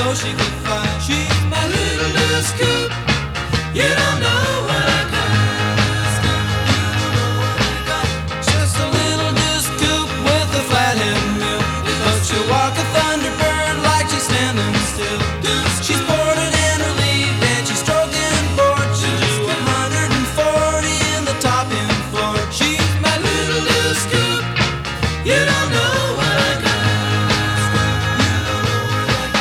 know she could fly. She's my little scoop. You don't know